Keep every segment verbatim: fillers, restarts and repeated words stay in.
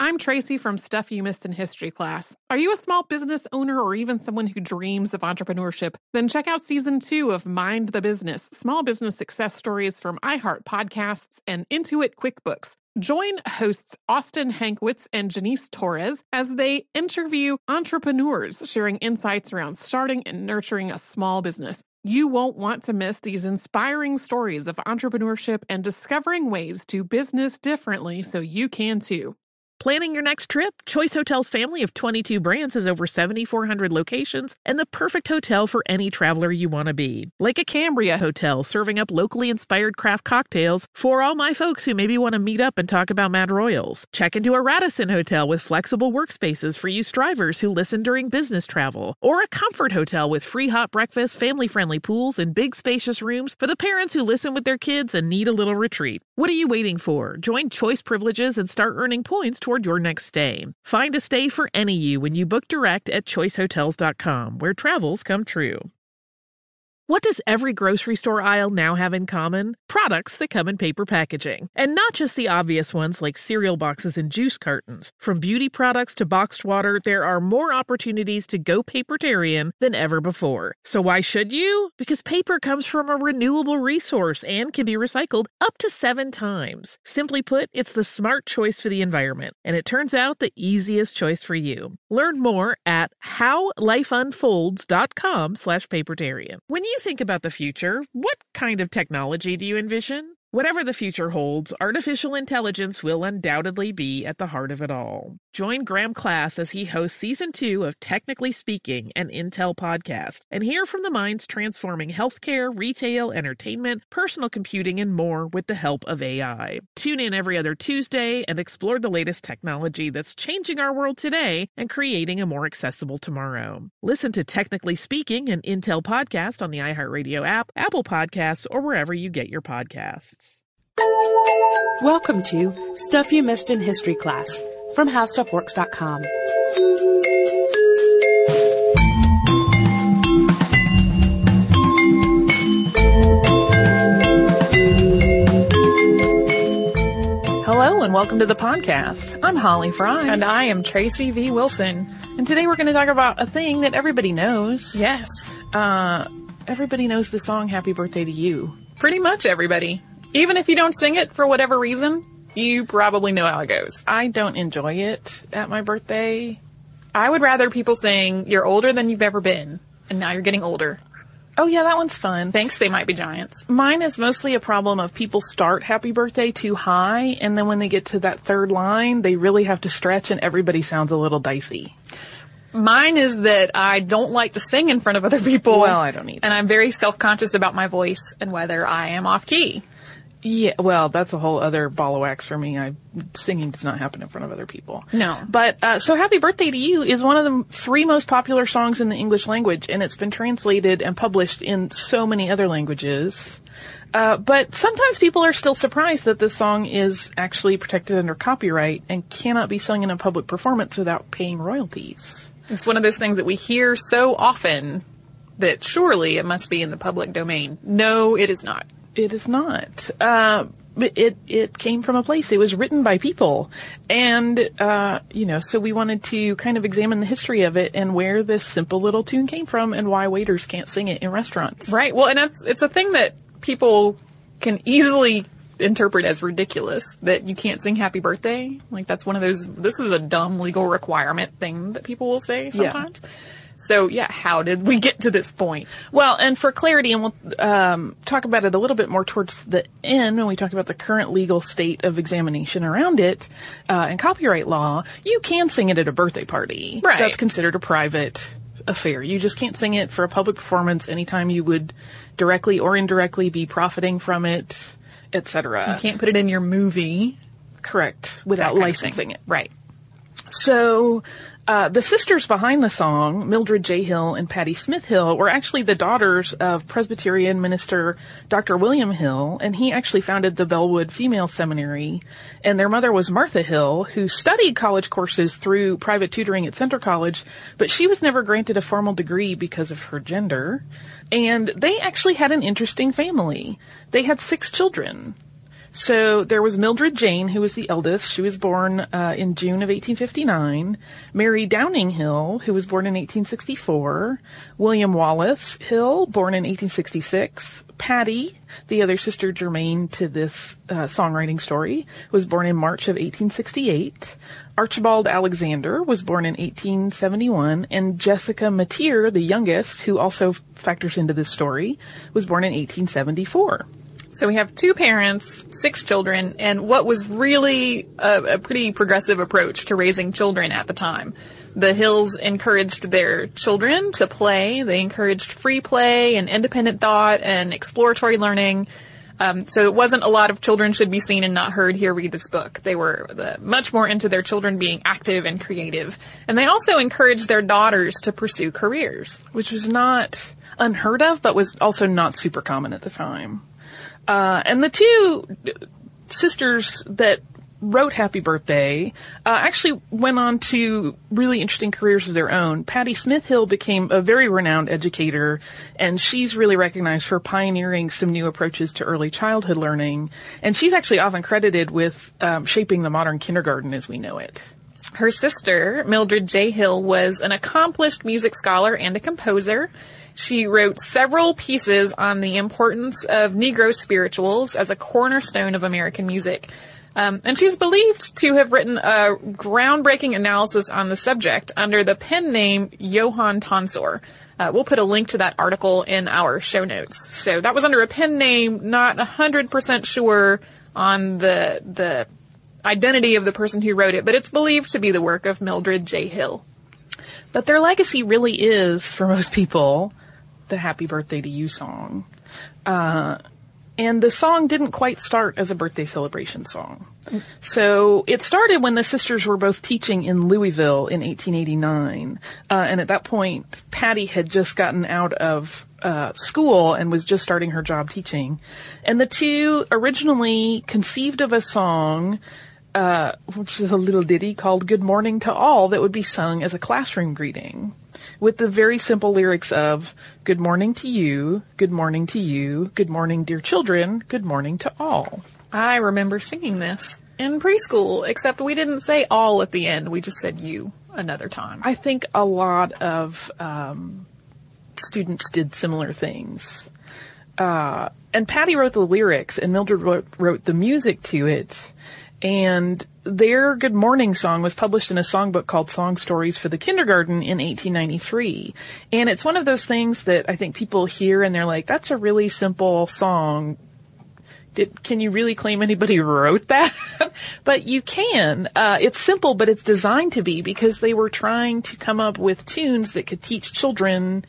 I'm Tracy from Stuff You Missed in History class. Are you a small business owner or even someone who dreams of entrepreneurship? Then check out season two of Mind the Business, small business success stories from iHeart Podcasts and Intuit QuickBooks. Join hosts Austin Hankwitz and Janice Torres as they interview entrepreneurs sharing insights around starting and nurturing a small business. You won't want to miss these inspiring stories of entrepreneurship and discovering ways to business differently so you can too. Planning your next trip? Choice Hotels' family of twenty-two brands has over seven thousand four hundred locations and the perfect hotel for any traveler you want to be. Like a Cambria Hotel, serving up locally inspired craft cocktails for all my folks who maybe want to meet up and talk about Mad Royals. Check into a Radisson Hotel with flexible workspaces for you strivers who listen during business travel. Or a Comfort Hotel with free hot breakfast, family-friendly pools, and big spacious rooms for the parents who listen with their kids and need a little retreat. What are you waiting for? Join Choice Privileges and start earning points toward your next stay. Find a stay for any you when you book direct at choice hotels dot com, where travels come true. What does every grocery store aisle now have in common? Products that come in paper packaging. And not just the obvious ones like cereal boxes and juice cartons. From beauty products to boxed water, there are more opportunities to go papertarian than ever before. So why should you? Because paper comes from a renewable resource and can be recycled up to seven times. Simply put, it's the smart choice for the environment. And it turns out the easiest choice for you. Learn more at how life unfolds dot com slash papertarian. When you think about the future, what kind of technology do you envision? Whatever the future holds, artificial intelligence will undoubtedly be at the heart of it all. Join Graham Class as he hosts season two of Technically Speaking, an Intel podcast, and hear from the minds transforming healthcare, retail, entertainment, personal computing, and more with the help of A I. Tune in every other Tuesday and explore the latest technology that's changing our world today and creating a more accessible tomorrow. Listen to Technically Speaking, an Intel podcast on the iHeartRadio app, Apple Podcasts, or wherever you get your podcasts. Welcome to Stuff You Missed in History class from how stuff works dot com. Hello and welcome to the podcast. I'm Holly Fry. And I am Tracy V. Wilson. And today we're going to talk about a thing that everybody knows. Yes. Uh, everybody knows the song Happy Birthday to You. Pretty much everybody. Even if you don't sing it for whatever reason, you probably know how it goes. I don't enjoy it at my birthday. I would rather people sing, "You're older than you've ever been, and now you're getting older." Oh yeah, that one's fun. Thanks, They Might Be Giants. Mine is mostly a problem of people start Happy Birthday too high, and then when they get to that third line, they really have to stretch, and everybody sounds a little dicey. Mine is that I don't like to sing in front of other people. Well, I don't either. And I'm very self-conscious about my voice and whether I am off-key. Yeah, well, that's a whole other ball of wax for me. I, singing does not happen in front of other people. No. But, uh, so Happy Birthday to You is one of the three most popular songs in the English language, and it's been translated and published in so many other languages. Uh, but sometimes people are still surprised that this song is actually protected under copyright and cannot be sung in a public performance without paying royalties. It's one of those things that we hear so often that surely it must be in the public domain. No, it is not. It is not. Uh, it, it came from a place. It was written by people. And, uh, you know, so we wanted to kind of examine the history of it and where this simple little tune came from and why waiters can't sing it in restaurants. Right. Well, and it's, it's a thing that people can easily interpret as ridiculous, that you can't sing Happy Birthday. Like, that's one of those, this is a dumb legal requirement thing that people will say sometimes. Yeah. So, yeah, how did we get to this point? Well, and for clarity, and we'll um, talk about it a little bit more towards the end when we talk about the current legal state of examination around it uh, and copyright law, you can sing it at a birthday party. Right. That's considered a private affair. You just can't sing it for a public performance anytime you would directly or indirectly be profiting from it, et cetera. You can't put it in your movie. Correct. Without licensing it. Right. So... Uh, the sisters behind the song, Mildred J. Hill and Patty Smith Hill, were actually the daughters of Presbyterian minister Doctor William Hill, and he actually founded the Bellwood Female Seminary. And their mother was Martha Hill, who studied college courses through private tutoring at Centre College, but she was never granted a formal degree because of her gender. And they actually had an interesting family. They had six children. So there was Mildred Jane, who was the eldest. She was born uh, in June of eighteen fifty-nine. Mary Downing Hill, who was born in eighteen sixty-four. William Wallace Hill, born in eighteen sixty-six. Patty, the other sister germane to this uh, songwriting story, was born in March of eighteen sixty-eight. Archibald Alexander was born in eighteen seventy-one, and Jessica Matier, the youngest, who also factors into this story, was born in eighteen seventy-four. So we have two parents, six children, and what was really a, a pretty progressive approach to raising children at the time. The Hills encouraged their children to play. They encouraged free play and independent thought and exploratory learning. Um, so it wasn't a lot of children should be seen and not heard, here, read this book. They were the, much more into their children being active and creative. And they also encouraged their daughters to pursue careers. Which was not unheard of, but was also not super common at the time. Uh, and the two sisters that wrote Happy Birthday uh, actually went on to really interesting careers of their own. Patty Smith Hill became a very renowned educator, and she's really recognized for pioneering some new approaches to early childhood learning. And she's actually often credited with um, shaping the modern kindergarten as we know it. Her sister, Mildred J. Hill, was an accomplished music scholar and a composer. She wrote several pieces on the importance of Negro spirituals as a cornerstone of American music. Um, and she's believed to have written a groundbreaking analysis on the subject under the pen name Johann Tonsor. Uh, we'll put a link to that article in our show notes. So that was under a pen name, not one hundred percent sure on the the identity of the person who wrote it, but it's believed to be the work of Mildred J. Hill. But their legacy really is, for most people, the Happy Birthday to You song. Uh, and the song didn't quite start as a birthday celebration song. So it started when the sisters were both teaching in Louisville in eighteen eighty-nine. Uh, and at that point, Patty had just gotten out of uh, school and was just starting her job teaching. And the two originally conceived of a song Uh, which is a little ditty called Good Morning to All that would be sung as a classroom greeting with the very simple lyrics of good morning to you, good morning to you, good morning dear children, good morning to all. I remember singing this in preschool, except we didn't say all at the end. We just said you another time. I think a lot of um, students did similar things. Uh, and Patty wrote the lyrics and Mildred wrote, wrote the music to it. And their Good Morning song was published in a songbook called Song Stories for the Kindergarten in eighteen ninety-three. And it's one of those things that I think people hear and they're like, that's a really simple song. Did, can you really claim anybody wrote that? But you can. Uh, it's simple, but it's designed to be because they were trying to come up with tunes that could teach children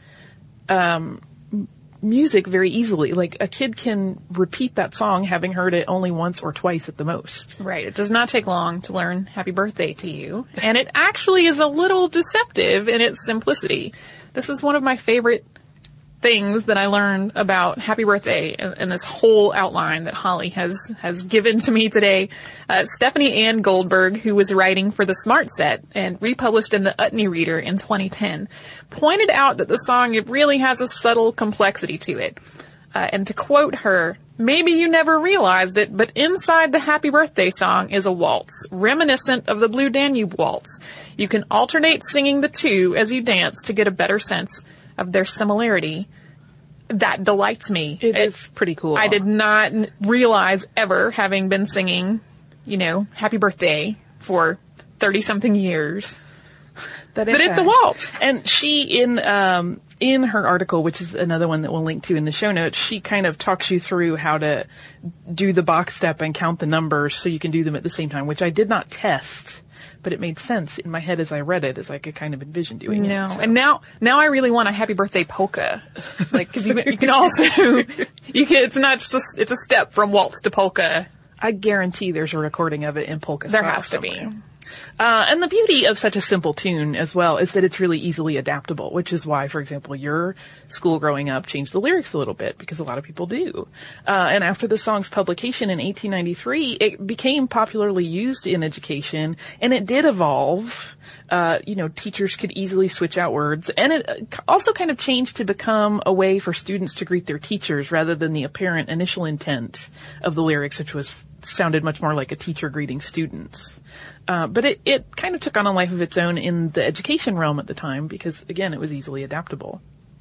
um music very easily. Like a kid can repeat that song having heard it only once or twice at the most. Right. It does not take long to learn Happy Birthday to You. And it actually is a little deceptive in its simplicity. This is one of my favorite things that I learned about Happy Birthday and, and this whole outline that Holly has, has given to me today. Uh, Stephanie Ann Goldberg, who was writing for the Smart Set and republished in the Utne Reader in twenty ten, pointed out that the song, it really has a subtle complexity to it. Uh, and to quote her, maybe you never realized it, but inside the Happy Birthday song is a waltz, reminiscent of the Blue Danube Waltz. You can alternate singing the two as you dance to get a better sense of their similarity. That delights me. It, it is pretty cool. I did not realize ever, having been singing, you know, Happy Birthday for thirty-something years, that, that it's a waltz. And she, in um in her article, which is another one that we'll link to in the show notes, she kind of talks you through how to do the box step and count the numbers so you can do them at the same time, which I did not test. But it made sense in my head as I read it, as I could kind of envision doing no. it. So. And now, now I really want a Happy Birthday polka. Like, cause you, you can also, you can, it's not just a, it's a step from waltz to polka. I guarantee there's a recording of it in polka There style has to somewhere. be. Uh, and the beauty of such a simple tune as well is that it's really easily adaptable, which is why, for example, your school growing up changed the lyrics a little bit, because a lot of people do. Uh, and after the song's publication in eighteen ninety-three, it became popularly used in education, and it did evolve. Uh, you know, teachers could easily switch out words, and it also kind of changed to become a way for students to greet their teachers rather than the apparent initial intent of the lyrics, which was sounded much more like a teacher greeting students. Uh, but it, it kind of took on a life of its own in the education realm at the time because, again, it was easily adaptable.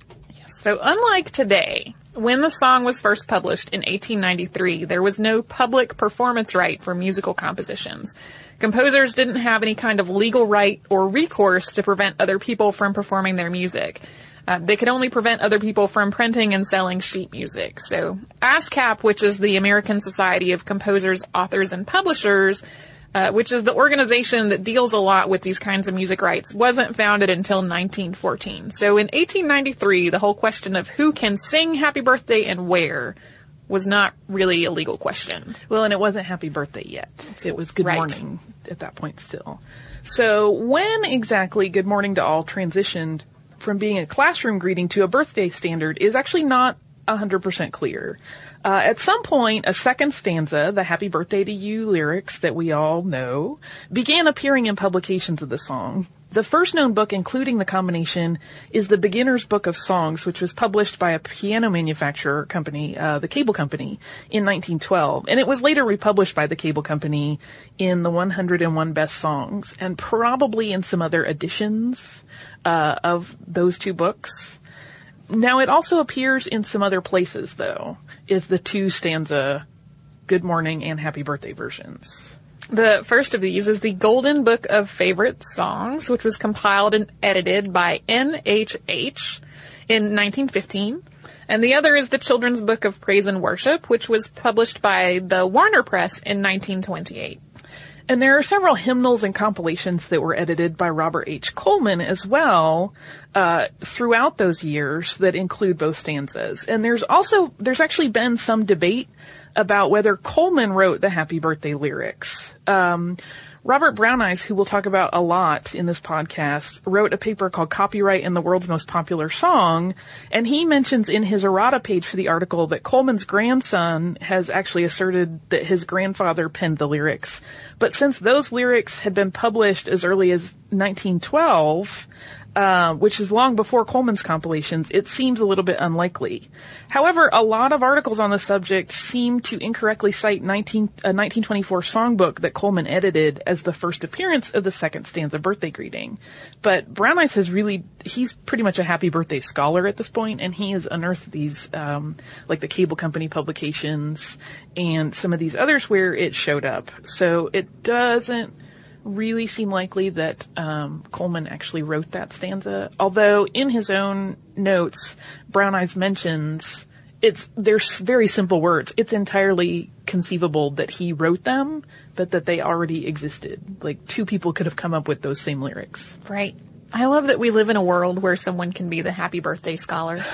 So unlike today, when the song was first published in eighteen ninety-three, there was no public performance right for musical compositions. Composers didn't have any kind of legal right or recourse to prevent other people from performing their music. Uh, they could only prevent other people from printing and selling sheet music. So ASCAP, which is the American Society of Composers, Authors, and Publishers, Uh, which is the organization that deals a lot with these kinds of music rights, wasn't founded until nineteen fourteen. So in eighteen ninety-three, the whole question of who can sing Happy Birthday and where was not really a legal question. Well, and it wasn't Happy Birthday yet. It was Good Right. Morning at that point still. So when exactly Good Morning to All transitioned from being a classroom greeting to a birthday standard is actually not one hundred percent clear. Uh, at some point, a second stanza, the Happy Birthday to You lyrics that we all know, began appearing in publications of the song. The first known book including the combination is the Beginner's Book of Songs, which was published by a piano manufacturer company, uh, the Cable Company, in nineteen twelve. And it was later republished by the Cable Company in the one hundred and one Best Songs, and probably in some other editions uh, of those two books. Now, it also appears in some other places, though, is the two stanza Good Morning and Happy Birthday versions. The first of these is the Golden Book of Favorite Songs, which was compiled and edited by N H H in nineteen fifteen. And the other is the Children's Book of Praise and Worship, which was published by the Warner Press in nineteen twenty-eight. And there are several hymnals and compilations that were edited by Robert H. Coleman as well, uh, throughout those years that include both stanzas. And there's also, there's actually been some debate about whether Coleman wrote the Happy Birthday lyrics. Um, Robert Browneyes, who we'll talk about a lot in this podcast, wrote a paper called Copyright in the World's Most Popular Song, and he mentions in his errata page for the article that Coleman's grandson has actually asserted that his grandfather penned the lyrics. But since those lyrics had been published as early as nineteen twelve, Uh, which is long before Coleman's compilations, it seems a little bit unlikely. However, a lot of articles on the subject seem to incorrectly cite nineteen, a nineteen twenty-four songbook that Coleman edited as the first appearance of the second stanza birthday greeting. But Browneyes has really, he's pretty much a Happy Birthday scholar at this point, and he has unearthed these, um, like the Cable Company publications and some of these others where it showed up. So it doesn't really seem likely that um, Coleman actually wrote that stanza. Although in his own notes, Browneyes mentions it's there's very simple words. It's entirely conceivable that he wrote them, but that they already existed. Like two people could have come up with those same lyrics. Right. I love that we live in a world where someone can be the Happy Birthday scholar.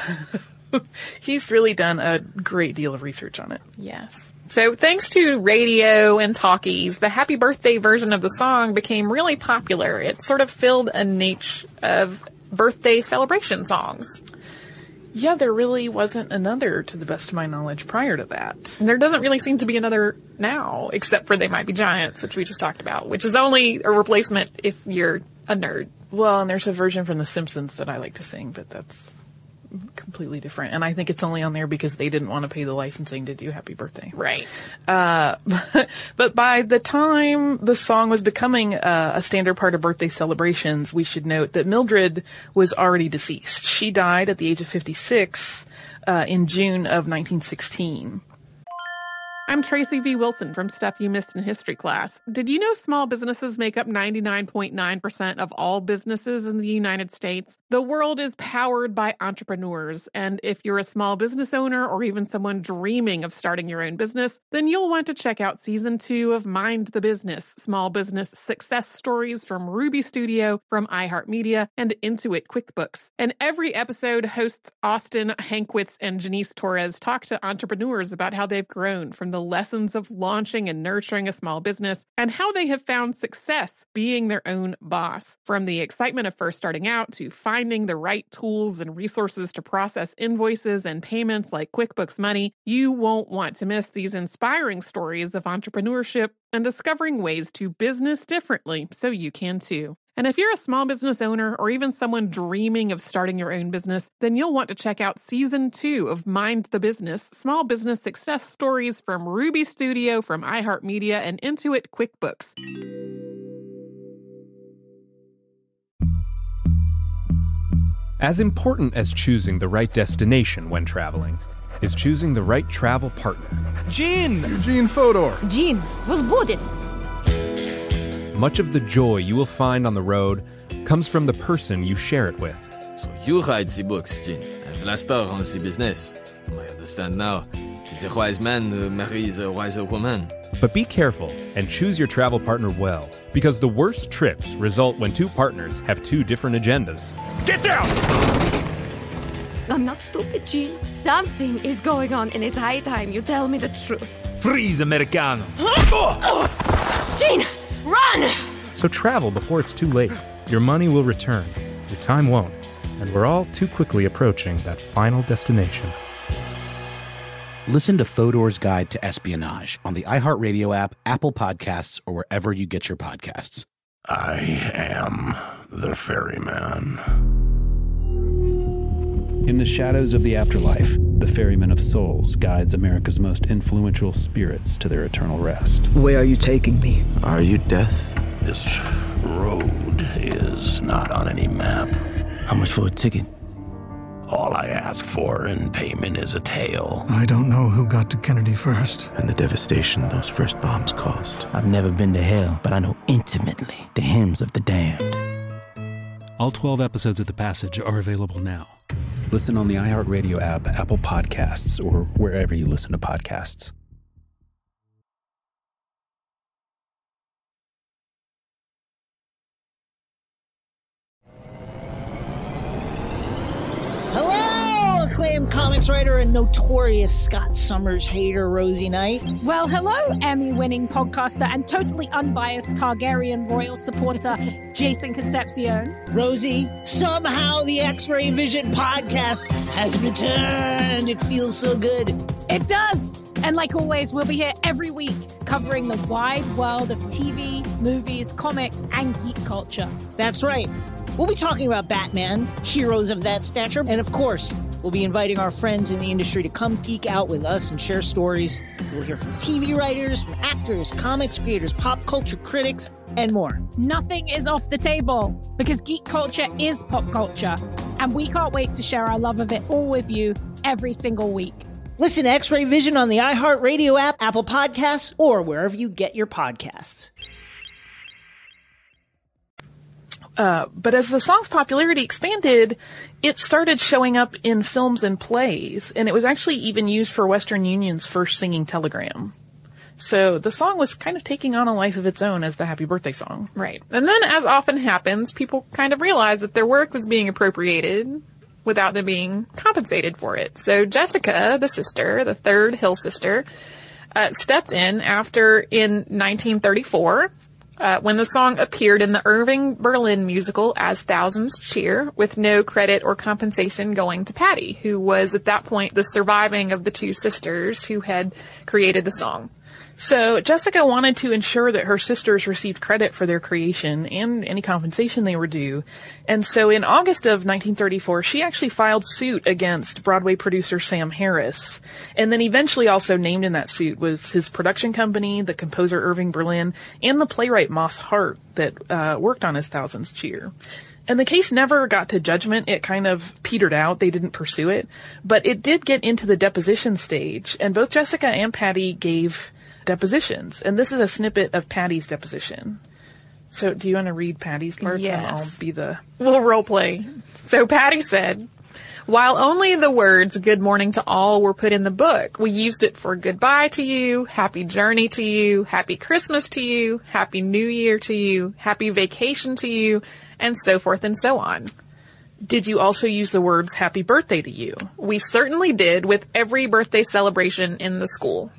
He's really done a great deal of research on it. Yes. So thanks to radio and talkies, the Happy Birthday version of the song became really popular. It sort of filled a niche of birthday celebration songs. Yeah, there really wasn't another, to the best of my knowledge, prior to that. And there doesn't really seem to be another now, except for They Might Be Giants, which we just talked about, which is only a replacement if you're a nerd. Well, and there's a version from The Simpsons that I like to sing, but that's completely different. And I think it's only on there because they didn't want to pay the licensing to do Happy Birthday. Right. Uh, but, but by the time the song was becoming uh, a standard part of birthday celebrations, we should note that Mildred was already deceased. She died at the age of fifty-six uh, in June of nineteen sixteen. I'm Tracy V. Wilson from Stuff You Missed in History Class. Did you know small businesses make up ninety-nine point nine percent of all businesses in the United States? The world is powered by entrepreneurs, and if you're a small business owner or even someone dreaming of starting your own business, then you'll want to check out Season two of Mind the Business, Small Business Success Stories from Ruby Studio, from iHeartMedia, and Intuit QuickBooks. And every episode, hosts Austin Hankwitz and Janice Torres talk to entrepreneurs about how they've grown from the lessons of launching and nurturing a small business and how they have found success being their own boss. From the excitement of first starting out to finding the right tools and resources to process invoices and payments like QuickBooks Money, you won't want to miss these inspiring stories of entrepreneurship and discovering ways to business differently so you can too. And if you're a small business owner or even someone dreaming of starting your own business, then you'll want to check out Season two of Mind the Business, Small Business Success Stories from Ruby Studio, from iHeartMedia, and Intuit QuickBooks. As important as choosing the right destination when traveling is choosing the right travel partner. Gene! Eugene Fodor. Gene, возбудит. Much of the joy you will find on the road comes from the person you share it with. So you write the books, Gene, and Vlasta runs the business. I understand now. It is a wise man who marries a wiser woman. But be careful and choose your travel partner well, because the worst trips result when two partners have two different agendas. Get down! I'm not stupid, Gene. Something is going on, and it's high time you tell me the truth. Freeze, Americano! Gene, run! So travel before it's too late. Your money will return, your time won't, and we're all too quickly approaching that final destination. Listen to Fodor's Guide to Espionage on the iHeartRadio app, Apple Podcasts, or wherever you get your podcasts. I am the ferryman. In the shadows of the afterlife, the Ferryman of Souls guides America's most influential spirits to their eternal rest. Where are you taking me? Are you death? This road is not on any map. How much for a ticket? All I ask for in payment is a tale. I don't know who got to Kennedy first. And the devastation those first bombs caused. I've never been to hell, but I know intimately the hymns of the damned. All twelve episodes of The Passage are available now. Listen on the iHeartRadio app, Apple Podcasts, or wherever you listen to podcasts. Hello, acclaimed comics writer and notorious Scott Summers hater, Rosie Knight. Well, hello, Emmy-winning podcaster and totally unbiased Targaryen royal supporter, Jason Concepcion. Rosie, somehow the X-Ray Vision podcast has returned. It feels so good. It does. And like always, we'll be here every week covering the wide world of T V, movies, comics, and geek culture. That's right. We'll be talking about Batman, heroes of that stature, and of course, we'll be inviting our friends in the industry to come geek out with us and share stories. We'll hear from T V writers, from actors, comics creators, pop culture critics, and more. Nothing is off the table, because geek culture is pop culture, and we can't wait to share our love of it all with you every single week. Listen to X-Ray Vision on the iHeartRadio app, Apple Podcasts, or wherever you get your podcasts. Uh, but as the song's popularity expanded, it started showing up in films and plays, and it was actually even used for Western Union's first singing telegram. So the song was kind of taking on a life of its own as the Happy Birthday song. Right. And then, as often happens, people kind of realized that their work was being appropriated without them being compensated for it. So Jessica, the sister, the third Hill sister, uh, stepped in after, in nineteen thirty-four, Uh, when the song appeared in the Irving Berlin musical As Thousands Cheer, with no credit or compensation going to Patty, who was at that point the surviving of the two sisters who had created the song. So Jessica wanted to ensure that her sisters received credit for their creation and any compensation they were due. And so in August of nineteen thirty-four, she actually filed suit against Broadway producer Sam Harris. And then eventually also named in that suit was his production company, the composer Irving Berlin, and the playwright Moss Hart that uh, worked on As Thousands Cheer. And the case never got to judgment. It kind of petered out. They didn't pursue it. But it did get into the deposition stage. And both Jessica and Patty gave depositions. And this is a snippet of Patty's deposition. So do you want to read Patty's part? Yes. And I'll be the... We'll role play. So Patty said, while only the words good morning to all were put in the book, we used it for goodbye to you, happy journey to you, happy Christmas to you, happy New Year to you, happy vacation to you, and so forth and so on. Did you also use the words happy birthday to you? We certainly did, with every birthday celebration in the school.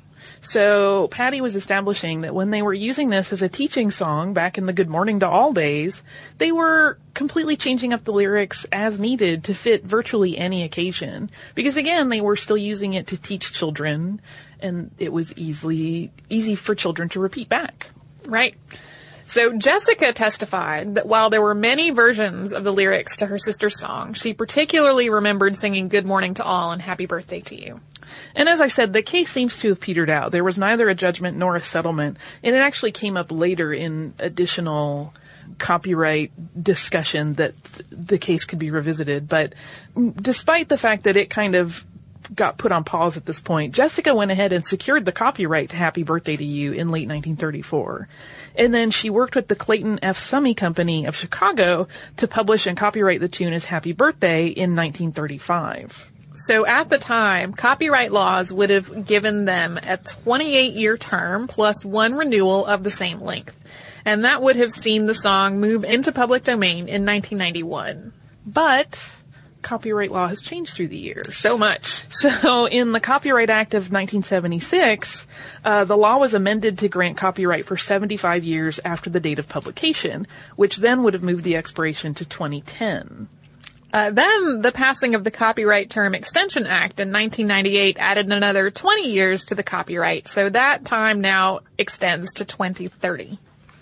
So Patty was establishing that when they were using this as a teaching song back in the Good Morning to All days, they were completely changing up the lyrics as needed to fit virtually any occasion. Because again, they were still using it to teach children, and it was easily easy for children to repeat back. Right. So Jessica testified that while there were many versions of the lyrics to her sister's song, she particularly remembered singing Good Morning to All and Happy Birthday to You. And as I said, the case seems to have petered out. There was neither a judgment nor a settlement, and it actually came up later in additional copyright discussion that th- the case could be revisited. But despite the fact that it kind of got put on pause at this point, Jessica went ahead and secured the copyright to Happy Birthday to You in late nineteen thirty-four. And then she worked with the Clayton F. Summy Company of Chicago to publish and copyright the tune as Happy Birthday in nineteen thirty-five. So at the time, copyright laws would have given them a twenty-eight year term plus one renewal of the same length. And that would have seen the song move into public domain in nineteen ninety-one. But copyright law has changed through the years. So much. So in the Copyright Act of nineteen seventy-six, uh, the law was amended to grant copyright for seventy-five years after the date of publication, which then would have moved the expiration to twenty ten. Uh, then the passing of the Copyright Term Extension Act in nineteen ninety-eight added another twenty years to the copyright, so that time now extends to twenty thirty.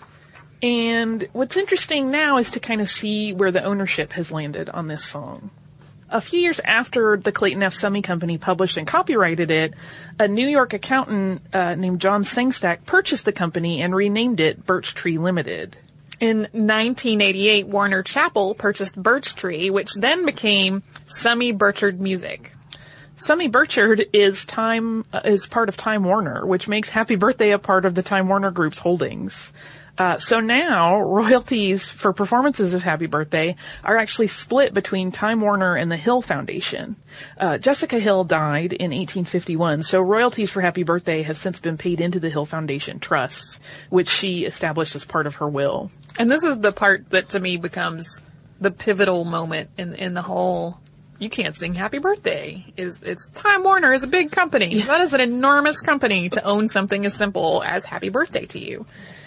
And what's interesting now is to kind of see where the ownership has landed on this song. A few years after the Clayton F. Summy Company published and copyrighted it, a New York accountant uh, named John Sengstack purchased the company and renamed it Birch Tree Limited. In nineteen eighty-eight, Warner Chappell purchased Birch Tree, which then became Summy Burchard Music. Summy Burchard is Time uh, is part of Time Warner, which makes Happy Birthday a part of the Time Warner Group's holdings. Uh, so now royalties for performances of Happy Birthday are actually split between Time Warner and the Hill Foundation. Uh, Jessica Hill died in eighteen fifty-one, so royalties for Happy Birthday have since been paid into the Hill Foundation Trust, which she established as part of her will. And this is the part that to me becomes the pivotal moment in in the whole you can't sing Happy Birthday. Is it's Time Warner is a big company. Yeah. That is an enormous company to own something as simple as Happy Birthday to You.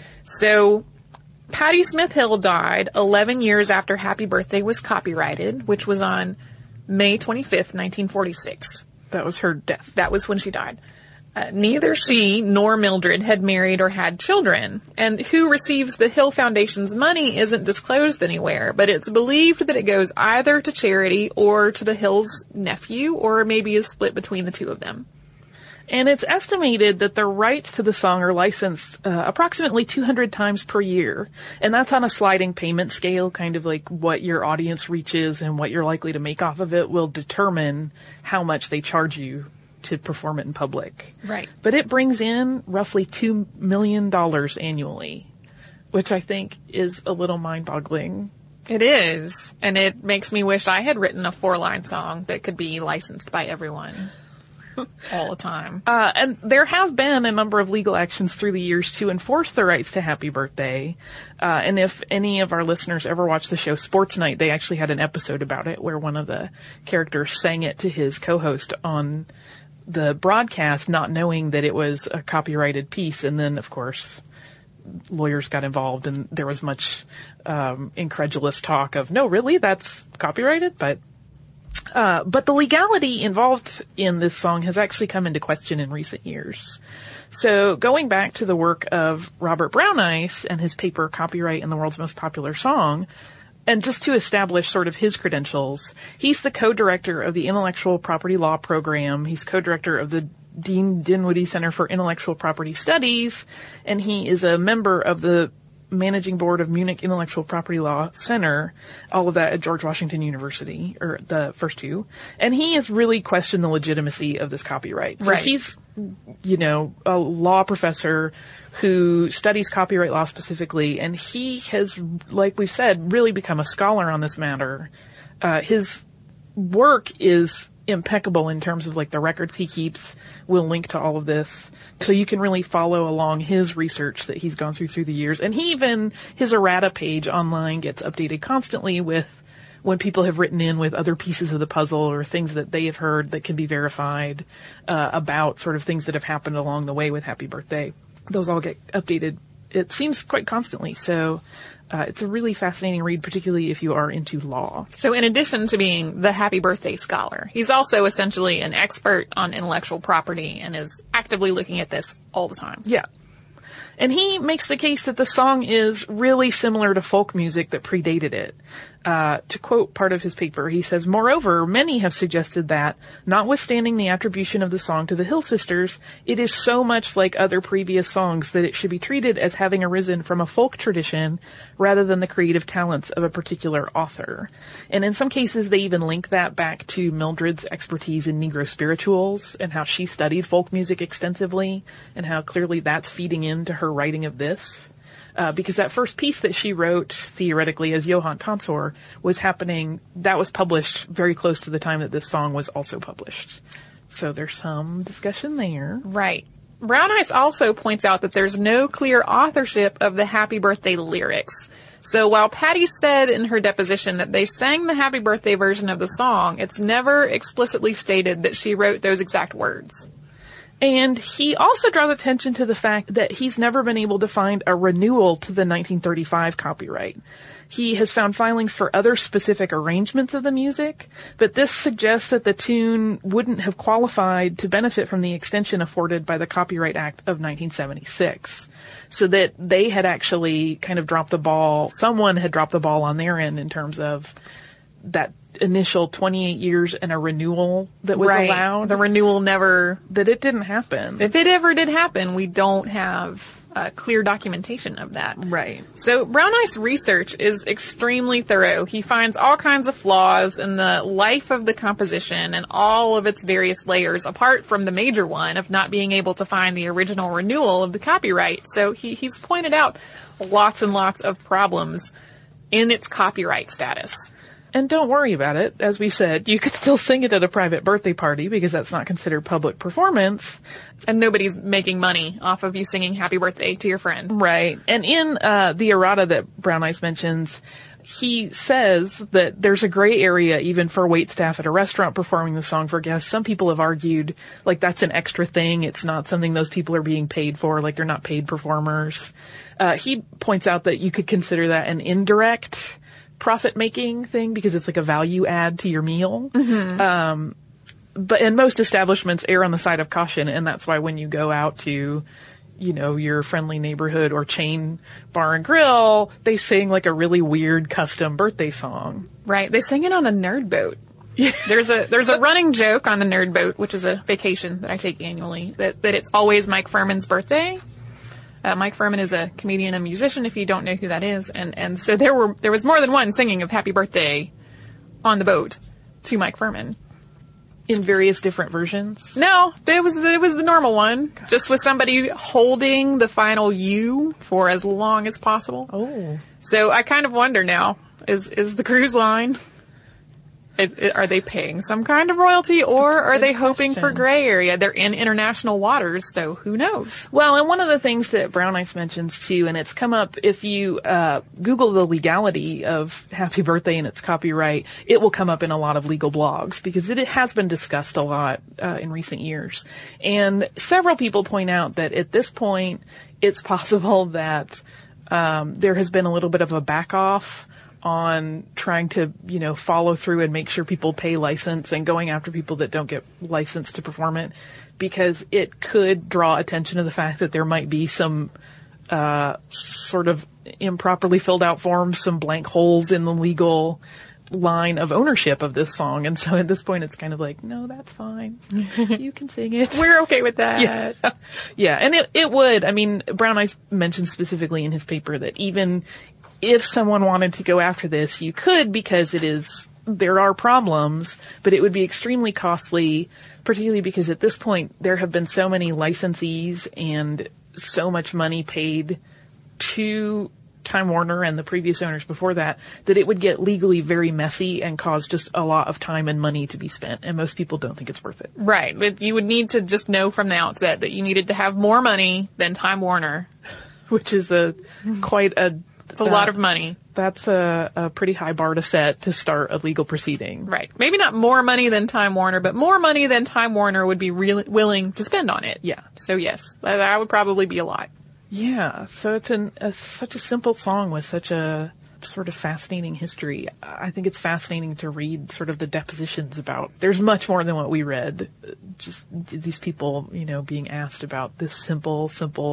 So, Patti Smith Hill died eleven years after Happy Birthday was copyrighted, which was on May twenty-fifth, nineteen forty-six. That was her death. That was when she died. Uh, neither she nor Mildred had married or had children, and who receives the Hill Foundation's money isn't disclosed anywhere, but it's believed that it goes either to charity or to the Hill's nephew, or maybe is split between the two of them. And it's estimated that the rights to the song are licensed uh, approximately two hundred times per year. And that's on a sliding payment scale, kind of like what your audience reaches and what you're likely to make off of it will determine how much they charge you to perform it in public. Right. But it brings in roughly two million dollars annually, which I think is a little mind-boggling. It is. And it makes me wish I had written a four-line song that could be licensed by everyone. All the time. Uh, and there have been a number of legal actions through the years to enforce the rights to Happy Birthday. Uh, and if any of our listeners ever watched the show Sports Night, they actually had an episode about it where one of the characters sang it to his co-host on the broadcast, not knowing that it was a copyrighted piece. And then, of course, lawyers got involved and there was much um, incredulous talk of, no, really? That's copyrighted? But Uh, but the legality involved in this song has actually come into question in recent years. So going back to the work of Robert Brownice and his paper Copyright in the World's Most Popular Song, and just to establish sort of his credentials, he's the co-director of the Intellectual Property Law Program. He's co-director of the Dean Dinwiddie Center for Intellectual Property Studies, and he is a member of the Managing Board of Munich Intellectual Property Law Center, all of that at George Washington University, or the first two. And he has really questioned the legitimacy of this copyright. So right. he's, you know, a law professor who studies copyright law specifically, and he has, like we've said, really become a scholar on this matter. Uh, his work is impeccable in terms of like the records he keeps. We'll link to all of this. So you can really follow along his research that he's gone through through the years. And he even, his errata page online gets updated constantly with when people have written in with other pieces of the puzzle or things that they have heard that can be verified, uh, about sort of things that have happened along the way with Happy Birthday. Those all get updated, it seems, quite constantly. So, Uh, it's a really fascinating read, particularly if you are into law. So in addition to being the Happy Birthday scholar, he's also essentially an expert on intellectual property and is actively looking at this all the time. Yeah. And he makes the case that the song is really similar to folk music that predated it. Uh, to quote part of his paper, he says, "Moreover, many have suggested that, notwithstanding the attribution of the song to the Hill Sisters, it is so much like other previous songs that it should be treated as having arisen from a folk tradition rather than the creative talents of a particular author." And in some cases, they even link that back to Mildred's expertise in Negro spirituals and how she studied folk music extensively and how clearly that's feeding into her writing of this. Uh, because that first piece that she wrote, theoretically, as Johann Tonsor, was happening, that was published very close to the time that this song was also published. So there's some discussion there. Right. Brown Eyes also points out that there's no clear authorship of the Happy Birthday lyrics. So while Patty said in her deposition that they sang the Happy Birthday version of the song, it's never explicitly stated that she wrote those exact words. And he also draws attention to the fact that he's never been able to find a renewal to the nineteen thirty-five copyright. He has found filings for other specific arrangements of the music, but this suggests that the tune wouldn't have qualified to benefit from the extension afforded by the Copyright Act of nineteen seventy-six. So that they had actually kind of dropped the ball, someone had dropped the ball on their end in terms of that initial twenty-eight years and a renewal that was right. allowed. The renewal never... That it didn't happen. If it ever did happen, we don't have uh, clear documentation of that. Right. So Brown Eyes' research is extremely thorough. He finds all kinds of flaws in the life of the composition and all of its various layers, apart from the major one of not being able to find the original renewal of the copyright. So he, he's pointed out lots and lots of problems in its copyright status. And don't worry about it. As we said, you could still sing it at a private birthday party because that's not considered public performance. And nobody's making money off of you singing Happy Birthday to your friend. Right. And in uh the errata that Brown Eyes mentions, he says that there's a gray area even for waitstaff at a restaurant performing the song for guests. Some people have argued, like, that's an extra thing. It's not something those people are being paid for. Like, they're not paid performers. Uh he points out that you could consider that an indirect profit-making thing because it's like a value add to your meal. Mm-hmm. Um, but and most establishments err on the side of caution, and that's why when you go out to, you know, your friendly neighborhood or chain bar and grill, they sing like a really weird custom birthday song. Right. They sing it on the Nerd Boat. there's a there's a running joke on the Nerd Boat, which is a vacation that I take annually, that, that it's always Mike Furman's birthday. Uh, Mike Furman is a comedian and musician, if you don't know who that is. And, and so there were, there was more than one singing of Happy Birthday on the boat to Mike Furman. In various different versions? No, it was, it was the normal one. God. Just with somebody holding the final U for as long as possible. Oh. So I kind of wonder now, is, is the cruise line, Is, are they paying some kind of royalty, or are they hoping for gray area? They're in international waters, so who knows? Well, and one of the things that Brown Eyes mentions too, and it's come up if you uh Google the legality of Happy Birthday and its copyright, it will come up in a lot of legal blogs because it has been discussed a lot uh, in recent years. And several people point out that at this point, it's possible that um there has been a little bit of a back off on trying to, you know, follow through and make sure people pay license and going after people that don't get licensed to perform it, because it could draw attention to the fact that there might be some uh sort of improperly filled out forms, some blank holes in the legal line of ownership of this song. And so at this point it's kind of like, no, that's fine. You can sing it. We're okay with that. Yeah. Yeah. And it, it would, I mean, Brown Eyes mentioned specifically in his paper that even if someone wanted to go after this, you could, because it is, there are problems, but it would be extremely costly, particularly because at this point there have been so many licensees and so much money paid to Time Warner and the previous owners before that, that it would get legally very messy and cause just a lot of time and money to be spent. And most people don't think it's worth it. Right. But you would need to just know from the outset that you needed to have more money than Time Warner. Which is a, quite a, It's a uh, lot of money. That's a, a pretty high bar to set to start a legal proceeding. Right. Maybe not more money than Time Warner, but more money than Time Warner would be really willing to spend on it. Yeah. So yes, that, that would probably be a lot. Yeah. So it's an, a, such a simple song with such a sort of fascinating history. I think it's fascinating to read sort of the depositions about, there's much more than what we read. Just these people, you know, being asked about this simple, simple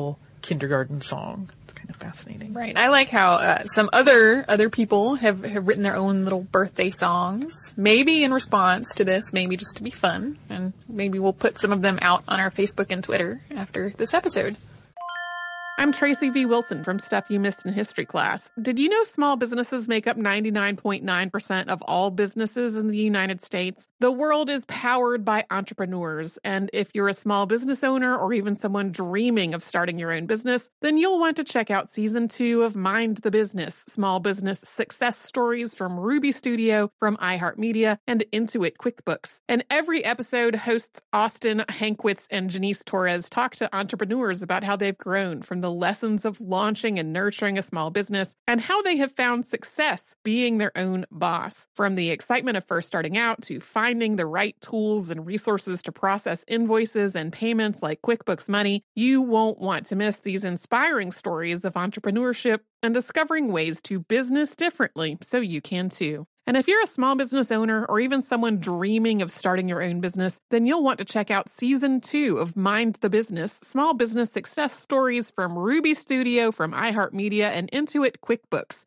kindergarten song. It's kind of fascinating. Right. I like how uh, some other other people have, have written their own little birthday songs, maybe in response to this, maybe just to be fun. And maybe we'll put some of them out on our Facebook and Twitter after this episode. I'm Tracy V. Wilson from Stuff You Missed in History Class. Did you know small businesses make up ninety-nine point nine percent of all businesses in the United States? The world is powered by entrepreneurs, and if you're a small business owner or even someone dreaming of starting your own business, then you'll want to check out Season two of Mind the Business, Small Business Success Stories from Ruby Studio, from iHeartMedia, and Intuit QuickBooks. And every episode, hosts Austin Hankwitz and Janice Torres talk to entrepreneurs about how they've grown from the lessons of launching and nurturing a small business and how they have found success being their own boss. From the excitement of first starting out to finding the right tools and resources to process invoices and payments like QuickBooks Money, you won't want to miss these inspiring stories of entrepreneurship and discovering ways to business differently so you can too. And if you're a small business owner or even someone dreaming of starting your own business, then you'll want to check out Season two of Mind the Business, Small Business Success Stories from Ruby Studio, from iHeartMedia, and Intuit QuickBooks.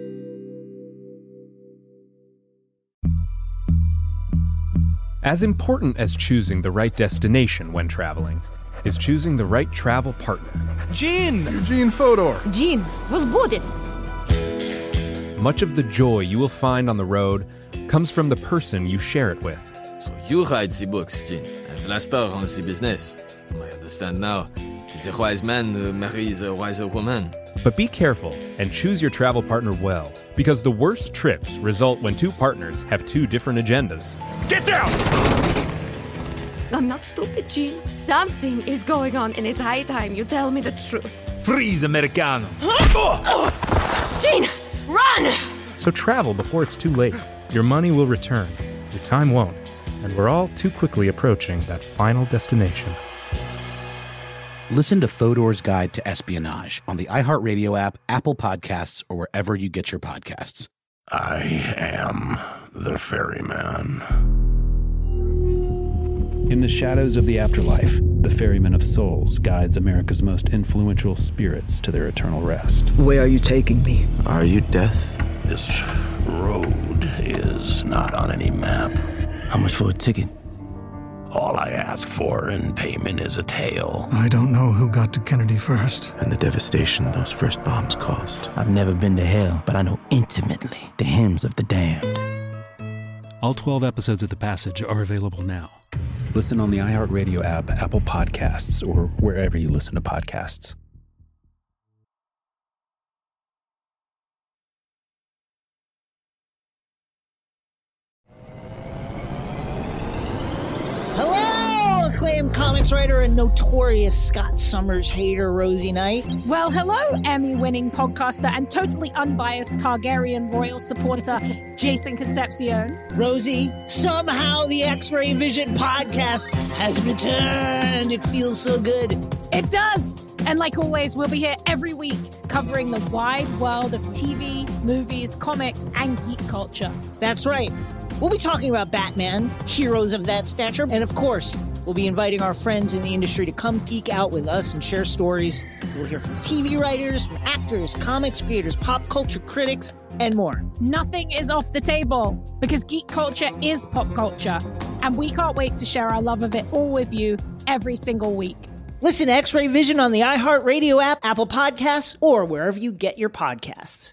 As important as choosing the right destination when traveling is choosing the right travel partner. Gene! Eugene Fodor! Gene, возбудит! Much of the joy you will find on the road comes from the person you share it with. So you write the books, Gene, and Vlastar runs the business. I understand now. Tis a wise man uh, marries a wiser woman. But be careful and choose your travel partner well, because the worst trips result when two partners have two different agendas. Get down! I'm not stupid, Gene. Something is going on, and it's high time you tell me the truth. Freeze, Americano! Gene, run! So travel before it's too late. Your money will return, your time won't, and we're all too quickly approaching that final destination. Listen to Fodor's Guide to Espionage on the iHeartRadio app, Apple Podcasts, or wherever you get your podcasts. I am the ferryman. In the shadows of the afterlife, the Ferryman of Souls guides America's most influential spirits to their eternal rest. Where are you taking me? Are you death? This road is not on any map. How much for a ticket? All I ask for in payment is a tale. I don't know who got to Kennedy first. And the devastation those first bombs caused. I've never been to hell, but I know intimately the hymns of the damned. All twelve episodes of The Passage are available now. Listen on the iHeartRadio app, Apple Podcasts, or wherever you listen to podcasts. Hello, acclaimed comics writer and notorious Scott Summers hater, Rosie Knight. Well, hello, Emmy-winning podcaster and totally unbiased Targaryen royal supporter, Jason Concepcion. Rosie, somehow the X-Ray Vision podcast has returned. It feels so good. It does. And like always, we'll be here every week covering the wide world of T V, movies, comics, and geek culture. That's right. We'll be talking about Batman, heroes of that stature, and of course, we'll be inviting our friends in the industry to come geek out with us and share stories. We'll hear from T V writers, from actors, comics creators, pop culture critics, and more. Nothing is off the table, because geek culture is pop culture, and we can't wait to share our love of it all with you every single week. Listen to X-Ray Vision on the iHeartRadio app, Apple Podcasts, or wherever you get your podcasts.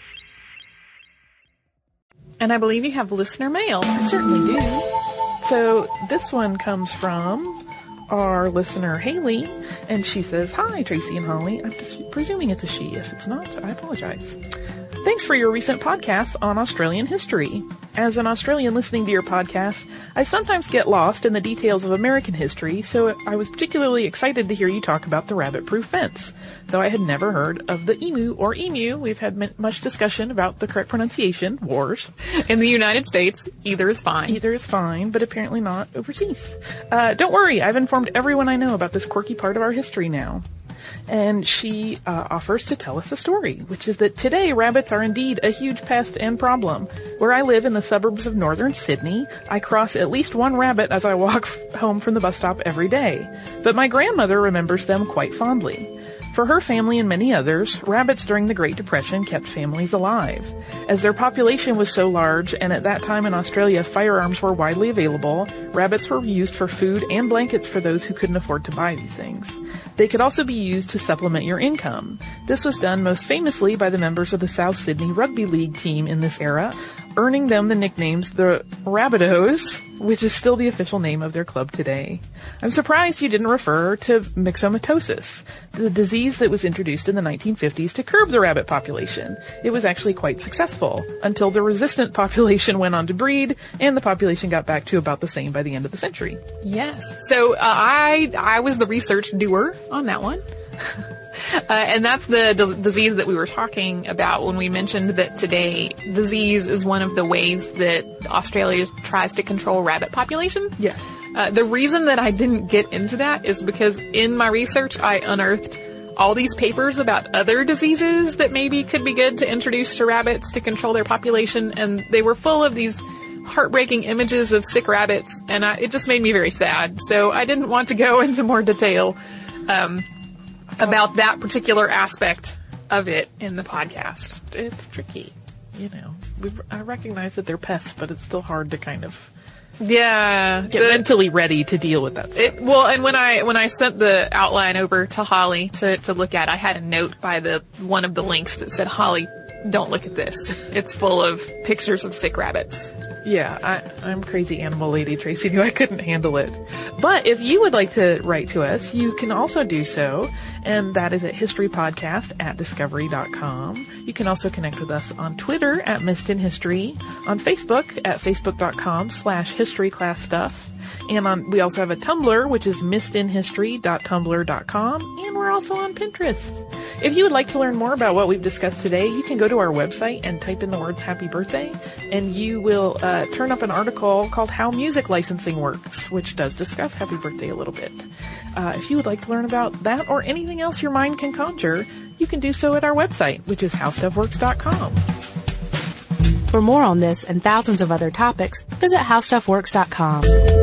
And I believe you have listener mail. I certainly do. So this one comes from our listener, Haley, and she says, "Hi, Tracy and Holly. I'm just presuming it's a she. If it's not, I apologize. Thanks for your recent podcasts on Australian history. As an Australian listening to your podcast, I sometimes get lost in the details of American history, so I was particularly excited to hear you talk about the rabbit-proof fence, though I had never heard of the emu or emu. We've had m- much discussion about the correct pronunciation, wars. In the United States, either is fine. Either is fine, but apparently not overseas. Uh, don't worry, I've informed everyone I know about this quirky part of our history now." And she uh, offers to tell us a story, which is that today rabbits are indeed a huge pest and problem. Where I live in the suburbs of northern Sydney, I cross at least one rabbit as I walk f- home from the bus stop every day. But my grandmother remembers them quite fondly. For her family and many others, rabbits during the Great Depression kept families alive. As their population was so large, and at that time in Australia firearms were widely available, rabbits were used for food and blankets for those who couldn't afford to buy these things. They could also be used to supplement your income. This was done most famously by the members of the South Sydney Rugby League team in this era, earning them the nicknames the Rabbitohs, which is still the official name of their club today. I'm surprised you didn't refer to myxomatosis, the disease that was introduced in the nineteen fifties to curb the rabbit population. It was actually quite successful, until the resistant population went on to breed, and the population got back to about the same by the end of the century. Yes. So uh, I I was the research doer on that one. Uh, and that's the d- disease that we were talking about when we mentioned that today disease is one of the ways that Australia tries to control rabbit population. Yeah. Uh, the reason that I didn't get into that is because in my research I unearthed all these papers about other diseases that maybe could be good to introduce to rabbits to control their population, and they were full of these heartbreaking images of sick rabbits, and I, it just made me very sad. So I didn't want to go into more detail um, about that particular aspect of it in the podcast. It's tricky, you know. We, I recognize that they're pests, but it's still hard to kind of yeah get the, mentally ready to deal with that stuff. It, well, and when I when I sent the outline over to Holly to to look at, I had a note by the one of the links that said, "Holly, don't look at this. It's full of pictures of sick rabbits." Yeah, I, I'm crazy animal lady. Tracy knew I couldn't handle it. But if you would like to write to us, you can also do so, and that is at historypodcast at discovery dot com. You can also connect with us on Twitter at Missed in History, on Facebook at facebook.com slash historyclassstuff, and on, we also have a Tumblr, which is missed in history dot tumblr dot com, and we're also on Pinterest. If you would like to learn more about what we've discussed today, you can go to our website and type in the words happy birthday, and you will uh, turn up an article called How Music Licensing Works, which does discuss happy birthday a little bit. Uh, if you would like to learn about that or anything else your mind can conjure, you can do so at our website, which is how stuff works dot com. For more on this and thousands of other topics, visit how stuff works dot com.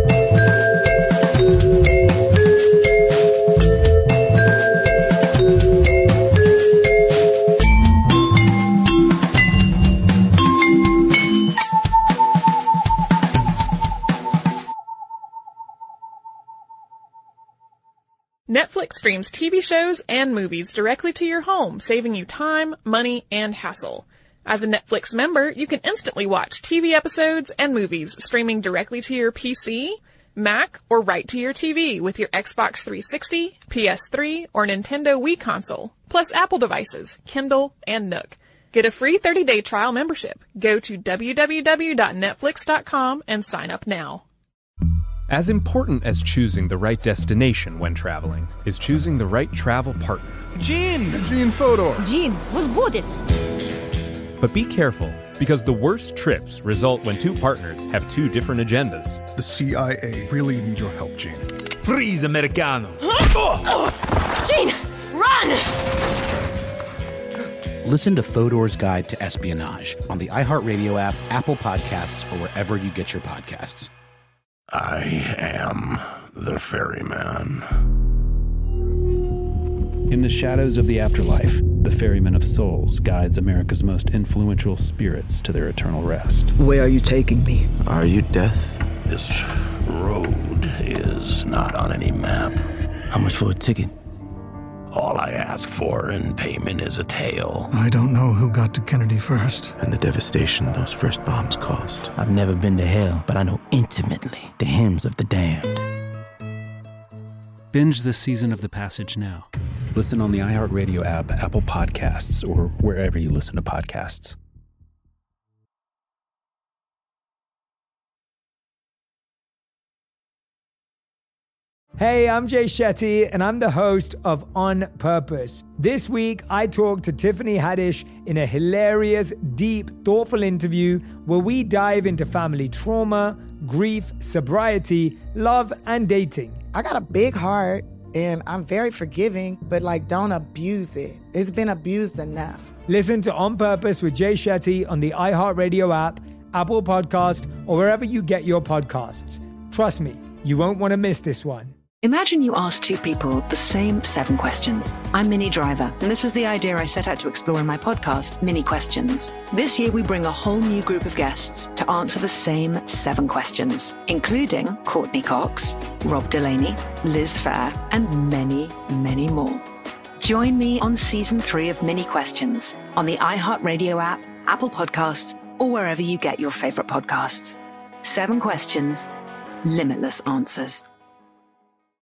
Netflix streams T V shows and movies directly to your home, saving you time, money, and hassle. As a Netflix member, you can instantly watch T V episodes and movies streaming directly to your P C, Mac, or right to your T V with your Xbox three sixty, P S three, or Nintendo Wii console, plus Apple devices, Kindle, and Nook. Get a free thirty-day trial membership. Go to w w w dot netflix dot com and sign up now. As important as choosing the right destination when traveling is choosing the right travel partner. Gene! Eugene Fodor! Gene, was будет? But be careful, because the worst trips result when two partners have two different agendas. The C I A really need your help, Gene. Freeze, Americano! Gene, run! Listen to Fodor's Guide to Espionage on the iHeartRadio app, Apple Podcasts, or wherever you get your podcasts. I am the ferryman. In the shadows of the afterlife, the Ferryman of Souls guides America's most influential spirits to their eternal rest. Where are you taking me? Are you death? This road is not on any map. How much for a ticket? All I ask for in payment is a tale. I don't know who got to Kennedy first. And the devastation those first bombs caused. I've never been to hell, but I know intimately the hymns of the damned. Binge this season of The Passage now. Listen on the iHeartRadio app, Apple Podcasts, or wherever you listen to podcasts. Hey, I'm Jay Shetty, and I'm the host of On Purpose. This week, I talked to Tiffany Haddish in a hilarious, deep, thoughtful interview where we dive into family trauma, grief, sobriety, love, and dating. I got a big heart, and I'm very forgiving, but, like, don't abuse it. It's been abused enough. Listen to On Purpose with Jay Shetty on the iHeartRadio app, Apple Podcast, or wherever you get your podcasts. Trust me, you won't want to miss this one. Imagine you ask two people the same seven questions. I'm Minnie Driver, and this was the idea I set out to explore in my podcast, Minnie Questions. This year, we bring a whole new group of guests to answer the same seven questions, including Courtney Cox, Rob Delaney, Liz Phair, and many, many more. Join me on season three of Minnie Questions on the iHeartRadio app, Apple Podcasts, or wherever you get your favorite podcasts. Seven questions, limitless answers.